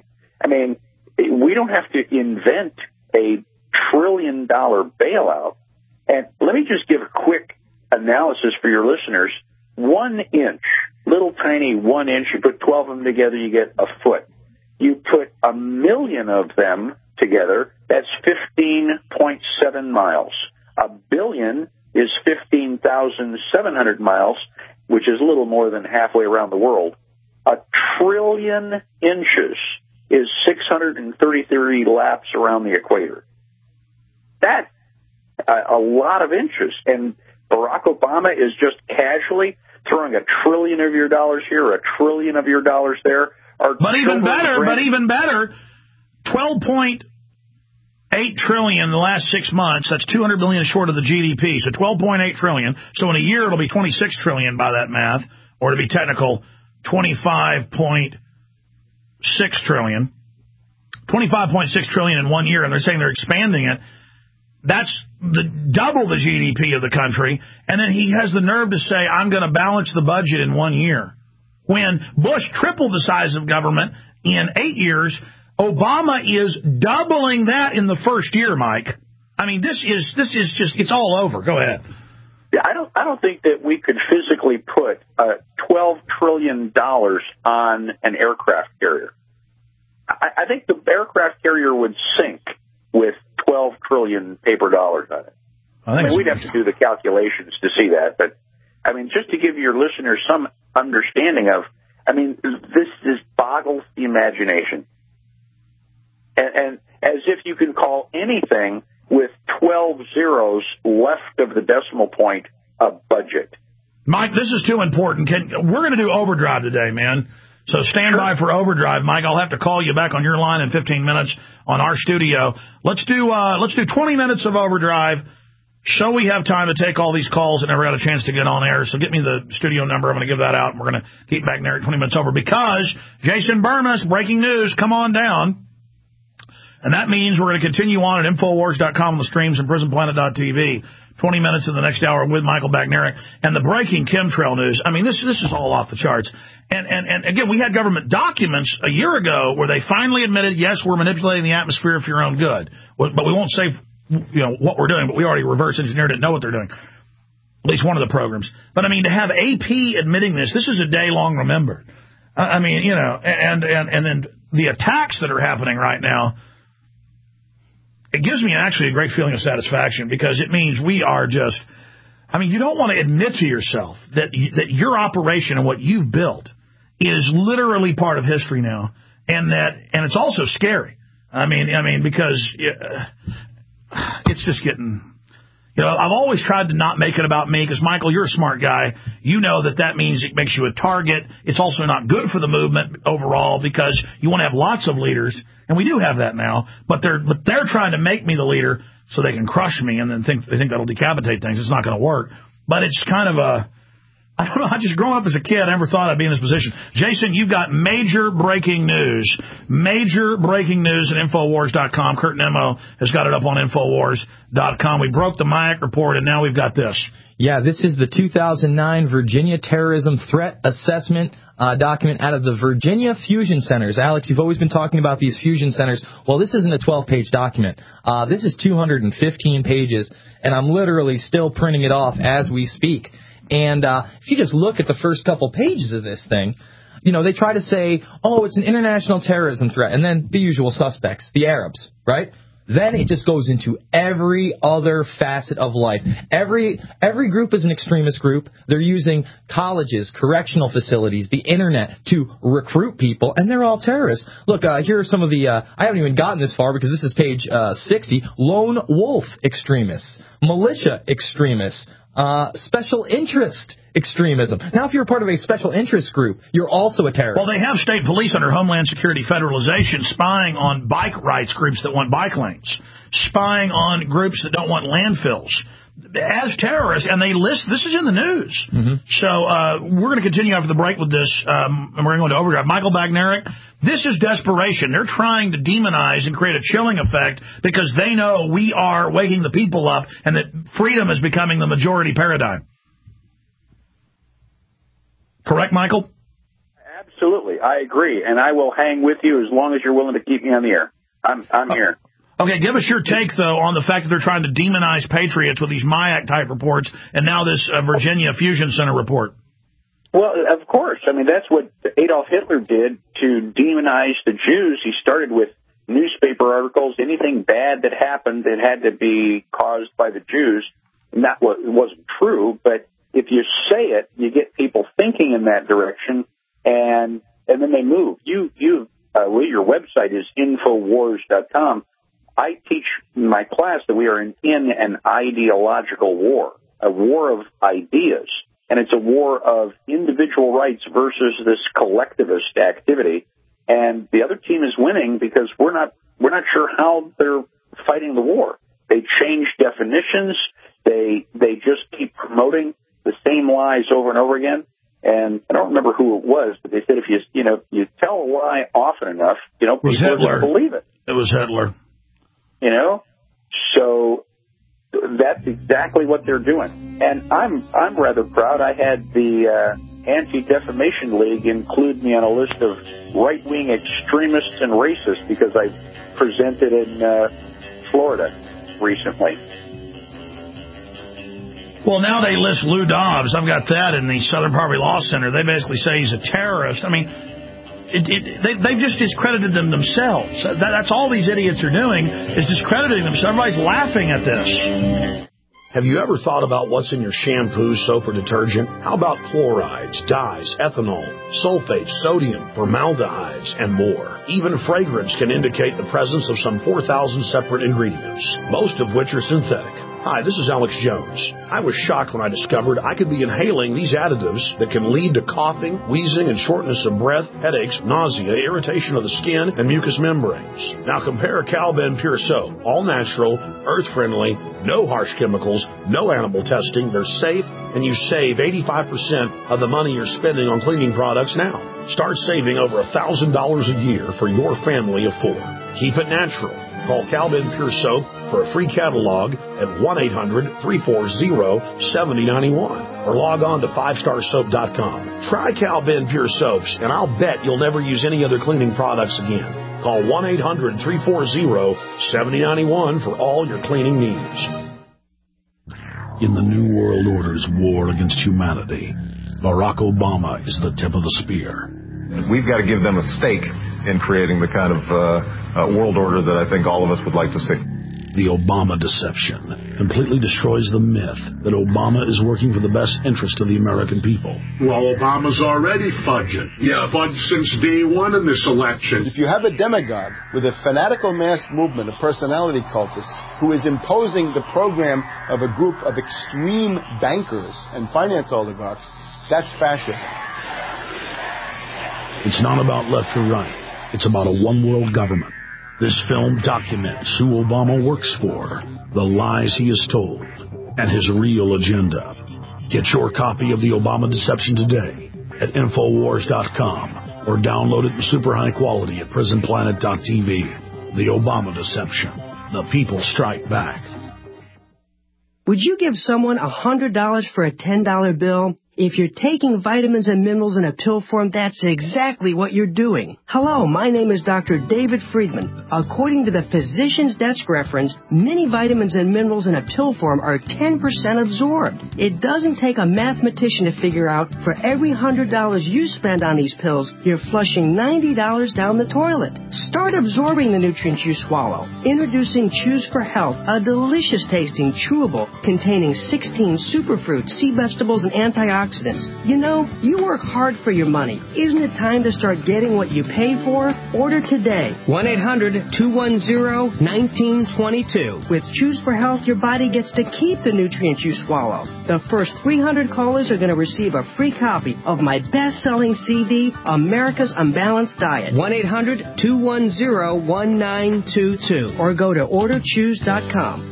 We don't have to invent a $1 trillion bailout. And let me just give a quick analysis for your listeners. 1 inch, little tiny 1 inch, you put 12 of them together, you get a foot. You put 1 million of them together, that's 15.7 miles. 1 billion 2,700 miles, which is a little more than halfway around the world. 1 trillion inches is 633 laps around the equator. That's a lot of inches. And Barack Obama is just casually throwing $1 trillion of your dollars here, $1 trillion of your dollars there. But even better, 12.8 trillion in the last 6 months. That's 200 billion short of the GDP. So 12.8 trillion. So in a year, it'll be 26 trillion by that math, or to be technical, 25.6 trillion. 25.6 trillion in 1 year, and they're saying they're expanding it. That's double the GDP of the country. And then he has the nerve to say, I'm going to balance the budget in 1 year. When Bush tripled the size of government in 8 years, Obama is doubling that in the first year, Mike. I mean, this is just, it's all over. Go ahead. Yeah, I don't think that we could physically put $12 trillion on an aircraft carrier. I think the aircraft carrier would sink with 12 trillion paper dollars on it. I mean, we'd have to do the calculations to see that, but I mean, just to give your listeners some understanding of, I mean, this boggles the imagination. And as if you can call anything with 12 zeros left of the decimal point a budget. Mike, this is too important. We're going to do overdrive today, man. So stand by for overdrive, Mike. I'll have to call you back on your line in 15 minutes on our studio. Let's do 20 minutes of overdrive. So we have time to take all these calls and never got a chance to get on air. So get me the studio number. I'm going to give that out, and we're going to keep back there at 20 minutes over because Jason Bermas, breaking news, come on down. And that means we're going to continue on at Infowars.com on the streams and PrisonPlanet.tv. 20 minutes in the next hour with Michael Bagnerick. And the breaking chemtrail news, I mean, this is all off the charts. And again, we had government documents a year ago where they finally admitted, yes, we're manipulating the atmosphere for your own good. But we won't say what we're doing, but we already reverse engineered it and know what they're doing. At least one of the programs. But, I mean, to have AP admitting this is a day long remembered. I mean, and then the attacks that are happening right now, it gives me actually a great feeling of satisfaction because it means we are just, I mean, you don't want to admit to yourself that your operation and what you've built is literally part of history now, and it's also scary. I mean, because it's just getting, I've always tried to not make it about me because, Michael, you're a smart guy. You know that means it makes you a target. It's also not good for the movement overall because you want to have lots of leaders, and we do have that now. But they're trying to make me the leader so they can crush me and then they think that'll decapitate things. It's not going to work. But it's kind of I don't know. I just growing up as a kid, I never thought I'd be in this position. Jason, you've got major breaking news at Infowars.com. Kurt Nemo has got it up on Infowars.com. We broke the MIAC report, and now we've got this. Yeah, this is the 2009 Virginia Terrorism Threat Assessment document out of the Virginia Fusion Centers. Alex, you've always been talking about these fusion centers. Well, this isn't a 12-page document. This is 215 pages, and I'm literally still printing it off as we speak. And if you just look at the first couple pages of this thing, they try to say, oh, it's an international terrorism threat, and then the usual suspects, the Arabs, right? Then it just goes into every other facet of life. Every group is an extremist group. They're using colleges, correctional facilities, the internet to recruit people, and they're all terrorists. Look, here are some of the, I haven't even gotten this far because this is page 60, lone wolf extremists, militia extremists, special interest extremism. Now, if you're a part of a special interest group, you're also a terrorist. Well, they have state police under Homeland Security federalization spying on bike rights groups that want bike lanes, spying on groups that don't want landfills as terrorists, and they list, this is in the news. Mm-hmm. So we're going to continue after the break with this, and we're going to go into overdrive. Michael Bagnerick, this is desperation. They're trying to demonize and create a chilling effect because they know we are waking the people up and that freedom is becoming the majority paradigm. Correct, Michael? Absolutely. I agree, and I will hang with you as long as you're willing to keep me on the air. I'm here. Okay, give us your take, though, on the fact that they're trying to demonize patriots with these MIAC-type reports and now this Virginia Fusion Center report. Well, of course. I mean, that's what Adolf Hitler did to demonize the Jews. He started with newspaper articles. Anything bad that happened, it had to be caused by the Jews. And that wasn't true, but you say it, you get people thinking in that direction, and then they move. Your website is Infowars.com. I teach in my class that we are in an ideological war, a war of ideas, and it's a war of individual rights versus this collectivist activity. And the other team is winning because we're not sure how they're fighting the war. They change definitions. They just keep promoting the same lies over and over again. And I don't remember who it was, but they said if you tell a lie often enough, people are going to believe it. It was Hitler. So that's exactly what they're doing. And I'm rather proud. I had the Anti-Defamation League include me on a list of right-wing extremists and racists because I presented in Florida recently. Well, now they list Lou Dobbs. I've got that in the Southern Poverty Law Center. They basically say he's a terrorist. I mean, they've just discredited them themselves. That's all these idiots are doing is discrediting themselves. Everybody's laughing at this. Have you ever thought about what's in your shampoo, soap, or detergent? How about chlorides, dyes, ethanol, sulfates, sodium, formaldehydes, and more? Even fragrance can indicate the presence of some 4,000 separate ingredients, most of which are synthetic. Hi, this is Alex Jones. I was shocked when I discovered I could be inhaling these additives that can lead to coughing, wheezing, and shortness of breath, headaches, nausea, irritation of the skin, and mucous membranes. Now compare Cal-Ben Pure Soap. All natural, earth-friendly, no harsh chemicals, no animal testing. They're safe, and you save 85% of the money you're spending on cleaning products now. Start saving over $1,000 a year for your family of 4. Keep it natural. Call Cal-Ben Pure Soap for a free catalog at 1-800-340-7091 or log on to 5starsoap.com. Try Cal-Ben Pure Soaps, and I'll bet you'll never use any other cleaning products again. Call 1-800-340-7091 for all your cleaning needs. In the New World Order's war against humanity, Barack Obama is the tip of the spear. We've got to give them a stake in creating the kind of world order that I think all of us would like to see. The Obama deception completely destroys the myth that Obama is working for the best interest of the American people. Well, Obama's already fudging. He's fudged since day one in this election. If you have a demagogue with a fanatical mass movement of personality cultists who is imposing the program of a group of extreme bankers and finance oligarchs, that's fascism. It's not about left or right. It's about a one-world government. This film documents who Obama works for, the lies he has told, and his real agenda. Get your copy of The Obama Deception today at Infowars.com or download it in super high quality at PrisonPlanet.tv. The Obama Deception. The people strike back. Would you give someone $100 for a $10 bill? If you're taking vitamins and minerals in a pill form, that's exactly what you're doing. Hello, my name is Dr. David Friedman. According to the Physician's Desk reference, many vitamins and minerals in a pill form are 10% absorbed. It doesn't take a mathematician to figure out for every $100 you spend on these pills, you're flushing $90 down the toilet. Start absorbing the nutrients you swallow. Introducing Choose for Health, a delicious tasting chewable containing 16 superfruits, sea vegetables, and antioxidants. You know, you work hard for your money. Isn't it time to start getting what you pay for? Order today. 1-800-210-1922. With Choose for Health, your body gets to keep the nutrients you swallow. The first 300 callers are going to receive a free copy of my best-selling CD, America's Unbalanced Diet. 1-800-210-1922. Or go to orderchoose.com.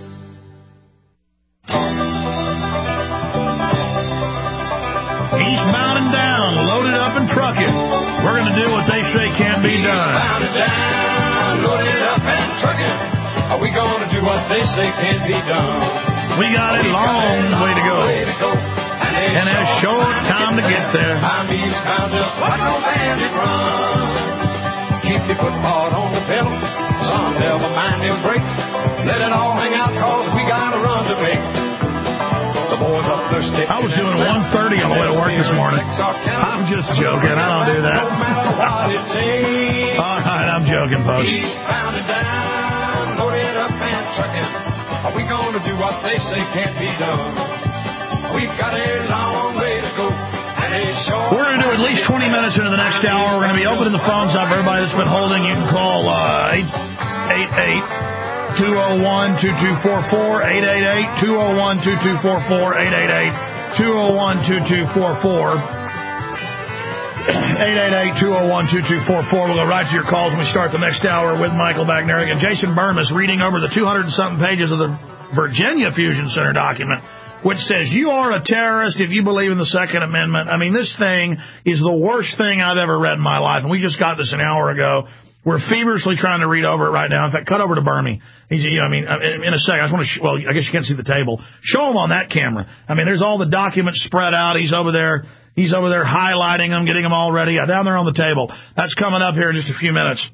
Eastbound and down, loaded up and trucking. We're going to do what they say can be done. Eastbound and down, loaded up and trucking. Are we going to do what they say can be done? We got a long way to go. And a short time to get there. I'm eastbound, just like no bandit run. Keep your foot hard on the pedal. Son, never mind them brakes. Let it all hang out, cause we got a run to make. I was doing 130 on the way to work this morning. I'm just joking. I don't do that. All right, I'm joking, folks. Eastbound and down, loaded up and trucking. Are we going to do what they say can't be done? we've got a long way to go. We're going to do at least 20 minutes into the next hour. We're going to be opening the phones up. Everybody that's been holding, you can call 888-201-2244, 888-201-2244, 888-201-2244. 888-201-2244. We'll go right to your calls when we start the next hour with Michael Bagnerick and Jason Bermas reading over the 200-something pages of the Virginia Fusion Center document, which says you are a terrorist if you believe in the Second Amendment. I mean, this thing is the worst thing I've ever read in my life, and we just got this an hour ago. We're feverishly trying to read over it right now. In fact, cut over to Bermy. He's, in a second, I just want to, I guess you can't see the table. Show him on that camera. I mean, there's all the documents spread out. He's over there highlighting them, getting them all ready. Down there on the table. That's coming up here in just a few minutes.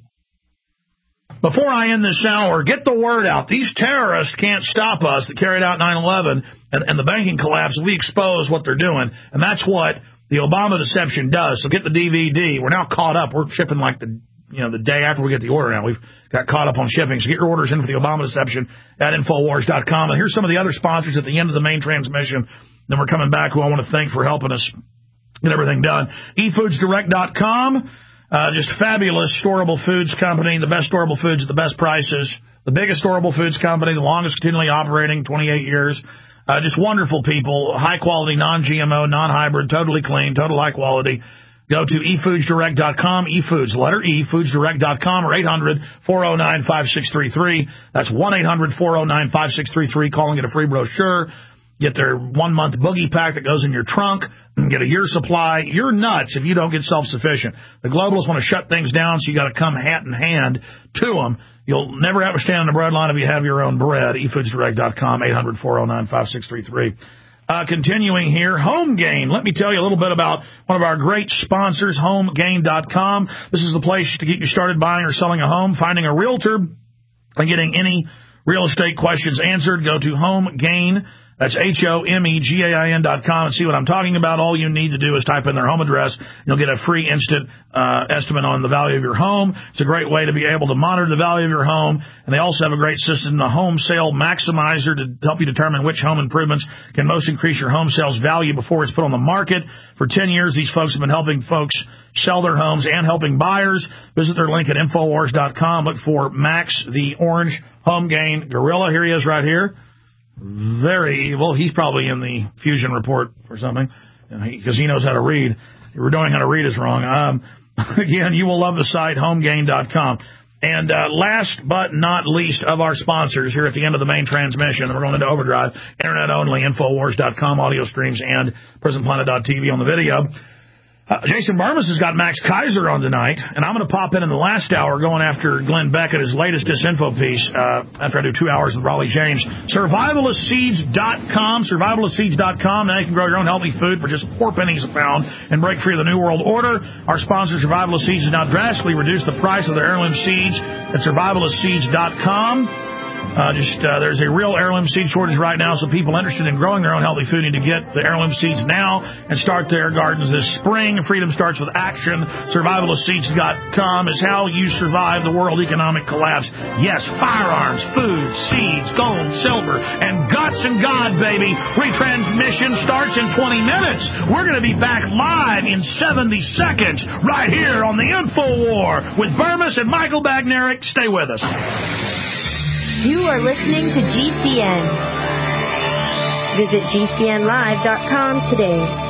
Before I end this hour, get the word out. These terrorists can't stop us that carried out 9/11 and the banking collapse. We expose what they're doing, and that's what the Obama deception does. So get the DVD. We're now caught up. We're shipping like the day after we get the order now. We've got caught up on shipping. So get your orders in for the Obama deception at Infowars.com. And here's some of the other sponsors at the end of the main transmission. Then we're coming back, who I want to thank for helping us get everything done. eFoodsDirect.com. Just fabulous storable foods company, the best storable foods at the best prices, the biggest storable foods company, the longest continually operating, 28 years. Just wonderful people, high quality, non-GMO, non-hybrid, totally clean, total high quality. Go to eFoodsDirect.com, eFoods, letter E, FoodsDirect.com, or 800-409-5633. That's 1-800-409-5633. Call and get a free brochure. Get their 1-month boogie pack that goes in your trunk. Get a year supply. You're nuts if you don't get self-sufficient. The globalists want to shut things down, so you got to come hat in hand to them. You'll never have to stand on the bread line if you have your own bread. eFoodsDirect.com, 800-409-5633. Continuing here, HomeGain. Let me tell you a little bit about one of our great sponsors, HomeGain.com. This is the place to get you started buying or selling a home, finding a realtor, and getting any real estate questions answered. Go to HomeGain. That's HomeGain.com and see what I'm talking about. All you need to do is type in their home address. You'll get a free instant estimate on the value of your home. It's a great way to be able to monitor the value of your home. And they also have a great system, the Home Sale Maximizer, to help you determine which home improvements can most increase your home sales value before it's put on the market. For 10 years, these folks have been helping folks sell their homes and helping buyers. Visit their link at Infowars.com. Look for Max, the orange HomeGain gorilla. Here he is right here. Very evil. He's probably in the Fusion report or something, because he knows how to read. We're doing how to read is wrong. Again, you will love the site, HomeGain.com. And last but not least of our sponsors here at the end of the main transmission, and we're going into overdrive, internet only, Infowars.com, audio streams, and PrisonPlanet.tv on the video. Jason Bermas has got Max Kaiser on tonight, and I'm going to pop in the last hour going after Glenn Beckett, his latest disinfo piece, after I do 2 hours with Raleigh James. Survivalistseeds.com, survivalistseeds.com. Now you can grow your own healthy food for just 4 pennies a pound and break free of the New World Order. Our sponsor, Survivalist Seeds, has now drastically reduced the price of their heirloom seeds at survivalistseeds.com. There's a real heirloom seed shortage right now, so people interested in growing their own healthy food need to get the heirloom seeds now and start their gardens this spring. Freedom starts with action. Survivalistseeds.com is how you survive the world economic collapse. Yes, firearms, food, seeds, gold, silver, and guts and God, baby. Retransmission starts in 20 minutes. We're going to be back live in 70 seconds right here on the InfoWar with Bermas and Michael Bagnerick. Stay with us. You are listening to GCN. Visit GCNlive.com today.